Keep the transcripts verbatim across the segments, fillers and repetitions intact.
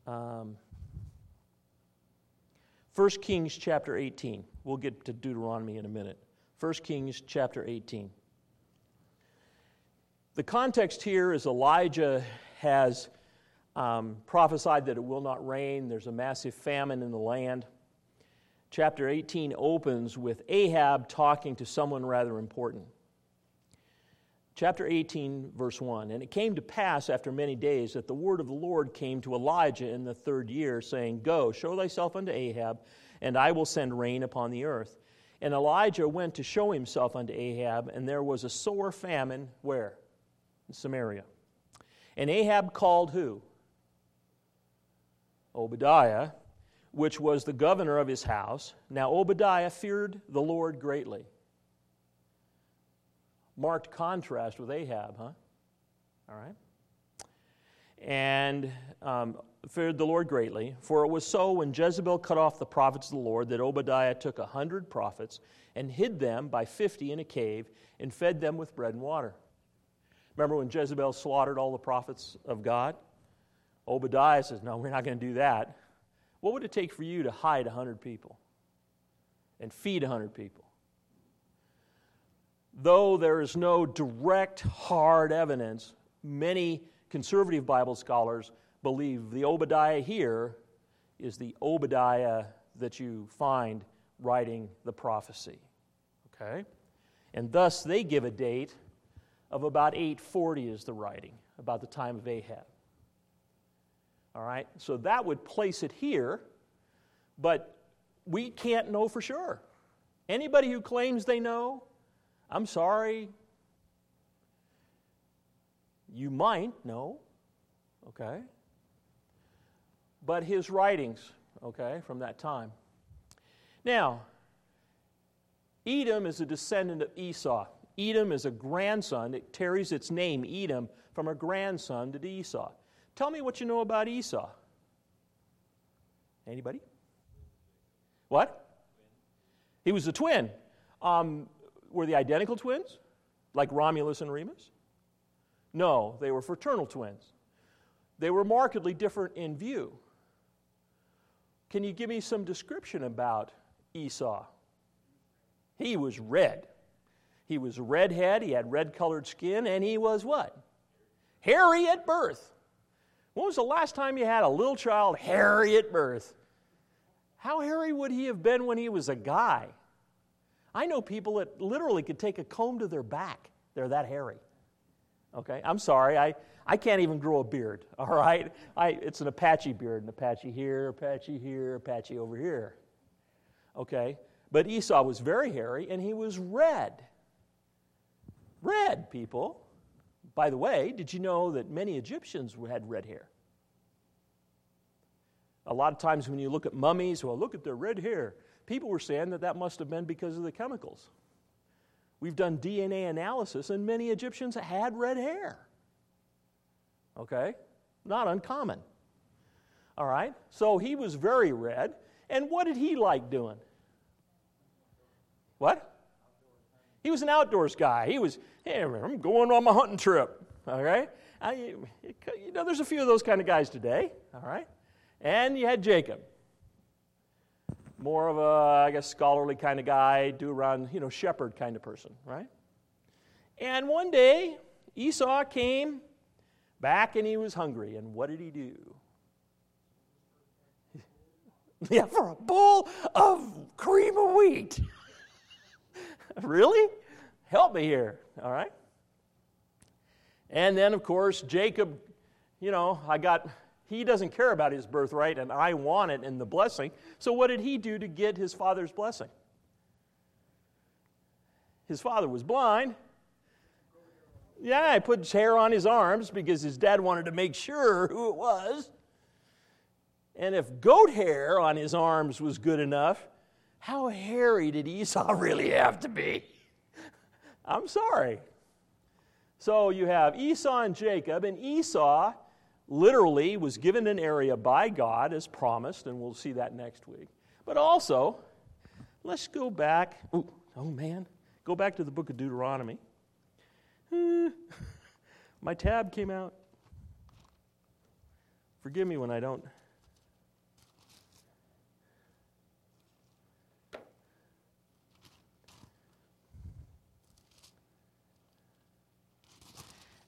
Um, First Kings chapter eighteen. We'll get to Deuteronomy in a minute. First Kings chapter eighteen. The context here is Elijah has um, prophesied that it will not rain. There's a massive famine in the land. Chapter eighteen opens with Ahab talking to someone rather important. Chapter eighteen, verse one. And it came to pass after many days that the word of the Lord came to Elijah in the third year, saying, Go, show thyself unto Ahab, and I will send rain upon the earth. And Elijah went to show himself unto Ahab, and there was a sore famine, where? In Samaria. And Ahab called who? Obadiah, which was the governor of his house. Now Obadiah feared the Lord greatly. Marked contrast with Ahab, huh? All right. And um, feared the Lord greatly, for it was so when Jezebel cut off the prophets of the Lord that Obadiah took a hundred prophets and hid them by fifty in a cave and fed them with bread and water. Remember when Jezebel slaughtered all the prophets of God? Obadiah says, no, we're not going to do that. What would it take for you to hide a hundred people and feed a hundred people? Though there is no direct, hard evidence, many conservative Bible scholars believe the Obadiah here is the Obadiah that you find writing the prophecy. Okay? And thus they give a date of about eight forty is the writing, about the time of Ahab. All right? So that would place it here, but we can't know for sure. Anybody who claims they know, I'm sorry, you might know, okay? But his writings, okay, from that time. Now, Edom is a descendant of Esau. Edom is a grandson. It carries its name, Edom, from a grandson to Esau. Tell me what you know about Esau. Anybody? What? He was a twin. Um, were they identical twins? Like Romulus and Remus? No, they were fraternal twins. They were markedly different in view. Can you give me some description about Esau? He was red. He was a redhead, he had red-colored skin, and he was what? Hairy at birth. When was the last time you had a little child hairy at birth? How hairy would he have been when he was a guy? I know people that literally could take a comb to their back. They're that hairy. Okay, I'm sorry, I, I can't even grow a beard, all right? I, it's an Apache beard, an Apache here, Apache here, Apache over here. Okay, but Esau was very hairy, and he was red. Red, people. By the way, did you know that many Egyptians had red hair? A lot of times when you look at mummies, well, look at their red hair. People were saying that that must have been because of the chemicals. We've done D N A analysis, and many Egyptians had red hair. Okay? Not uncommon. All right? So he was very red. And what did he like doing? What? He was an outdoors guy. He was, hey, I'm going on my hunting trip. All right? I, you know, there's a few of those kind of guys today. All right? And you had Jacob. More of a, I guess, scholarly kind of guy, do around, you know, shepherd kind of person, right? And one day, Esau came back and he was hungry. And what did he do? Yeah, for a bowl of cream of wheat. Really? Help me here, all right? And then, of course, Jacob, you know, I got... He doesn't care about his birthright, and I want it in the blessing. So what did he do to get his father's blessing? His father was blind. Yeah, he put his hair on his arms because his dad wanted to make sure who it was. And if goat hair on his arms was good enough, how hairy did Esau really have to be? I'm sorry. So you have Esau and Jacob, and Esau literally was given an area by God as promised, and we'll see that next week. But also, let's go back. Ooh, oh, man. Go back to the book of Deuteronomy. Uh, my tab came out. Forgive me when I don't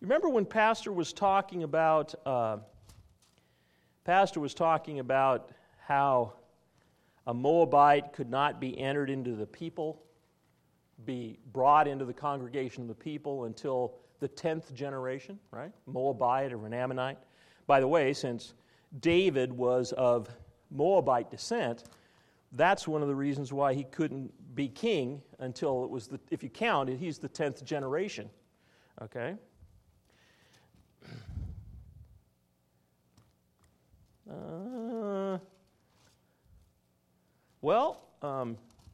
Remember when Pastor was talking about, uh, Pastor was talking about how a Moabite could not be entered into the people, be brought into the congregation of the people until the tenth generation, right? Moabite or an Ammonite. By the way, since David was of Moabite descent, that's one of the reasons why he couldn't be king until it was, the, if you count it, he's the tenth generation, okay? Uh, well, um,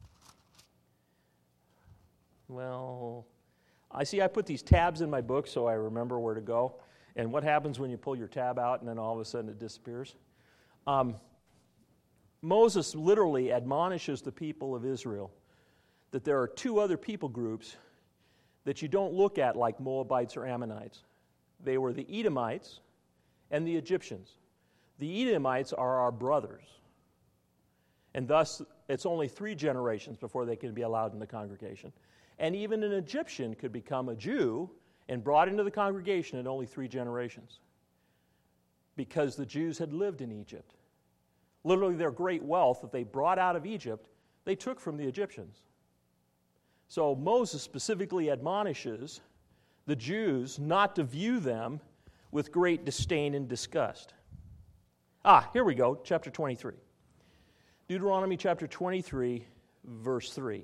well, I see I put these tabs in my book so I remember where to go. And what happens when you pull your tab out and then all of a sudden it disappears? Um, Moses literally admonishes the people of Israel that there are two other people groups that you don't look at like Moabites or Ammonites. They were the Edomites and the Egyptians. The Edomites are our brothers. And thus, it's only three generations before they can be allowed in the congregation. And even an Egyptian could become a Jew and brought into the congregation in only three generations because the Jews had lived in Egypt. Literally, their great wealth that they brought out of Egypt, they took from the Egyptians. So Moses specifically admonishes the Jews not to view them with great disdain and disgust. Ah, here we go, chapter twenty-three. Deuteronomy chapter twenty-three, verse three.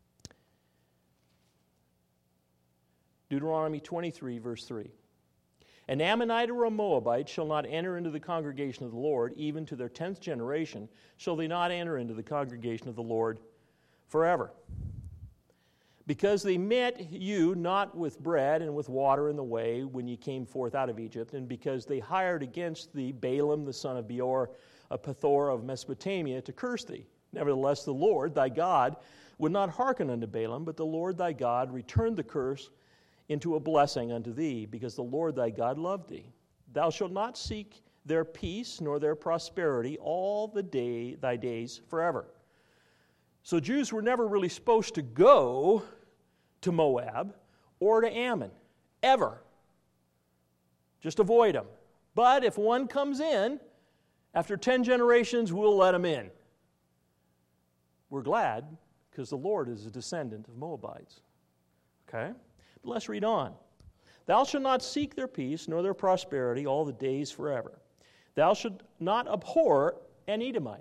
Deuteronomy twenty-three, verse three. An Ammonite or a Moabite shall not enter into the congregation of the Lord, even to their tenth generation shall they not enter into the congregation of the Lord forever. Because they met you not with bread and with water in the way when ye came forth out of Egypt, and because they hired against thee Balaam the son of Beor, a Pethor of Mesopotamia, to curse thee. Nevertheless, the Lord thy God would not hearken unto Balaam, but the Lord thy God returned the curse into a blessing unto thee, because the Lord thy God loved thee. Thou shalt not seek their peace nor their prosperity all the day thy days forever. So Jews were never really supposed to go to Moab or to Ammon, ever. Just avoid them. But if one comes in, after ten generations, we'll let him in. We're glad, because the Lord is a descendant of Moabites. Okay? But let's read on. Thou shalt not seek their peace nor their prosperity all the days forever. Thou shalt not abhor an Edomite.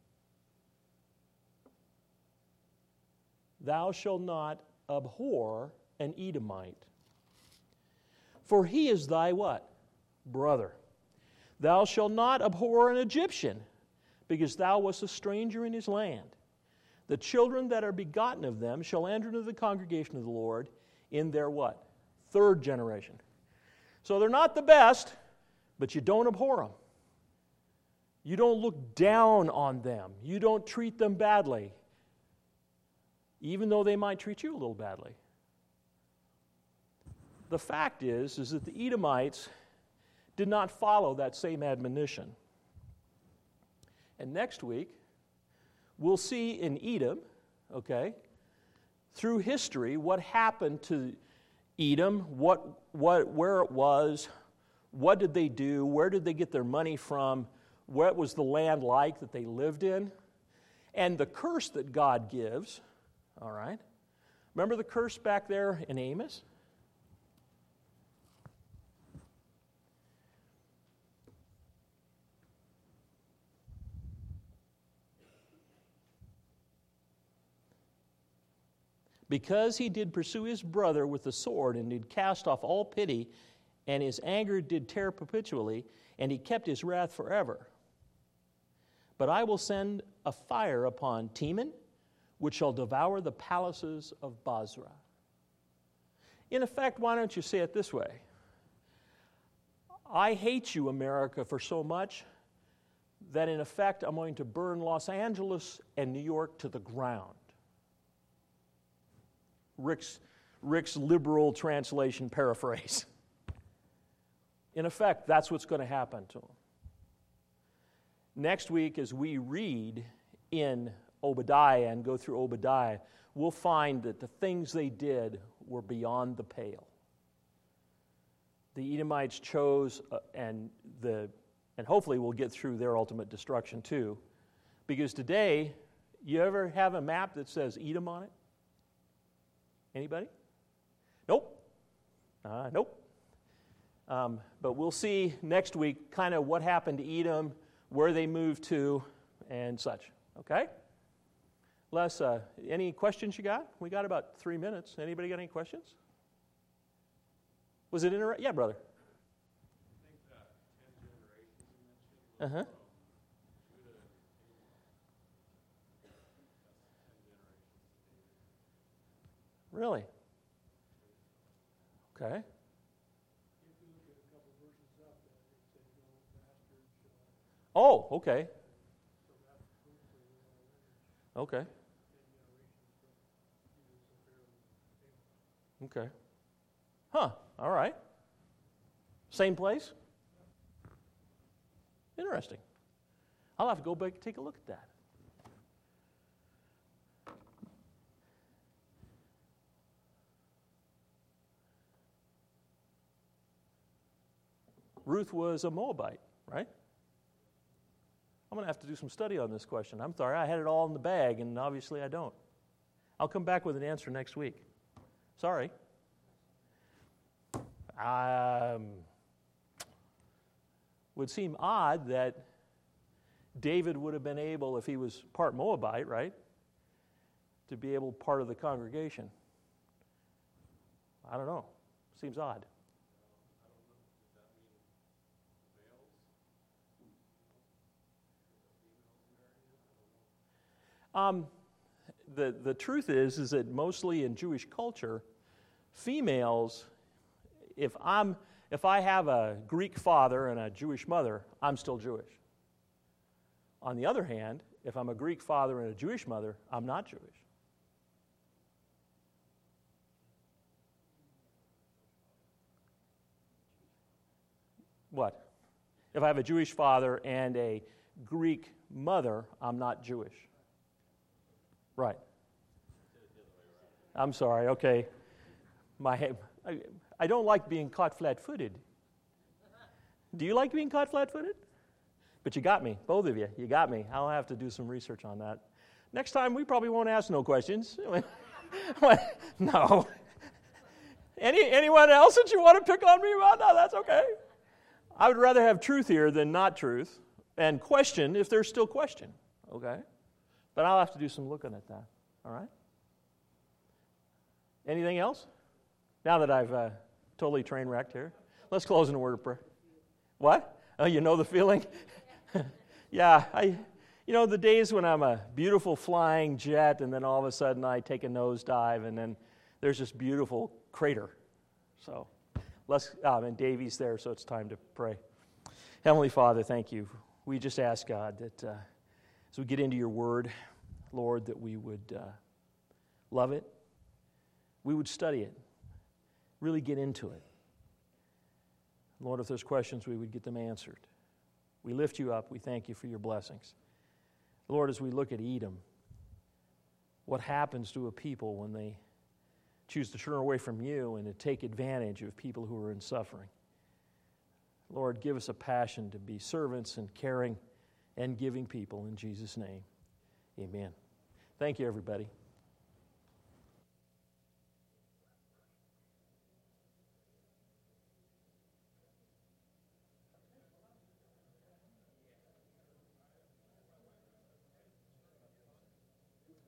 Thou shalt not abhor an Edomite. For he is thy what? Brother. Thou shalt not abhor an Egyptian, because thou wast a stranger in his land. The children that are begotten of them shall enter into the congregation of the Lord in their what? Third generation. So they're not the best, but you don't abhor them. You don't look down on them. You don't treat them badly, even though they might treat you a little badly. The fact is, is that the Edomites did not follow that same admonition. And next week, we'll see in Edom, okay, through history, what happened to Edom, what, what, where it was, what did they do, where did they get their money from, what was the land like that they lived in, and the curse that God gives. All right. Remember the curse back there in Amos? Because he did pursue his brother with the sword, and did cast off all pity, and his anger did tear perpetually, and he kept his wrath forever. But I will send a fire upon Teman, which shall devour the palaces of Basra. In effect, why don't you say it this way? I hate you, America, for so much that in effect I'm going to burn Los Angeles and New York to the ground. Rick's, Rick's liberal translation paraphrase. In effect, that's what's going to happen to them. Next week, as we read in Obadiah and go through Obadiah, we'll find that the things they did were beyond the pale. the Edomites chose, uh, and the and hopefully we'll get through their ultimate destruction too, because today, you ever have a map that says Edom on it? Anybody? Nope. Uh, nope. Um, but we'll see next week kind of what happened to Edom, where they moved to, and such. Okay? Les, uh, any questions you got? We got about three minutes. Anybody got any questions? Was it interesting? Yeah, brother. I think that ten generations you mentioned. Uh huh. Really? Okay. Oh, okay. Okay. Okay. Huh. All right. Same place? Interesting. I'll have to go back and take a look at that. Ruth was a Moabite, right? I'm going to have to do some study on this question. I'm sorry, I had it all in the bag, and obviously I don't. I'll come back with an answer next week. Sorry. Um, would seem odd that David would have been able, if he was part Moabite, right, to be able part of the congregation. I don't know. Seems odd. Um, the, the truth is, is that mostly in Jewish culture, females, if I'm, if I have a Greek father and a Jewish mother, I'm still Jewish. On the other hand, if I'm a Greek father and a Jewish mother, I'm not Jewish. What? If I have a Jewish father and a Greek mother, I'm not Jewish. Right. I'm sorry, okay. My, I, I don't like being caught flat-footed. Do you like being caught flat-footed? But you got me, both of you. You got me. I'll have to do some research on that. Next time, we probably won't ask no questions. No. Any, anyone else that you want to pick on me about? No, that's okay. I would rather have truth here than not truth, and question if there's still question, okay? But I'll have to do some looking at that, all right? Anything else? Now that I've uh, totally train wrecked here, let's close in a word of prayer. What? Oh, you know the feeling? Yeah, I, you know, the days when I'm a beautiful flying jet and then all of a sudden I take a nosedive and then there's this beautiful crater. So let's, um, and Davey's there, so it's time to pray. Heavenly Father, thank you. We just ask, God, that uh, as we get into your word, Lord, that we would uh, love it. We would study it. Really get into it. Lord, if there's questions, we would get them answered. We lift you up. We thank you for your blessings. Lord, as we look at Edom, what happens to a people when they choose to turn away from you and to take advantage of people who are in suffering? Lord, give us a passion to be servants and caring and giving people in Jesus' name. Amen. Thank you, everybody.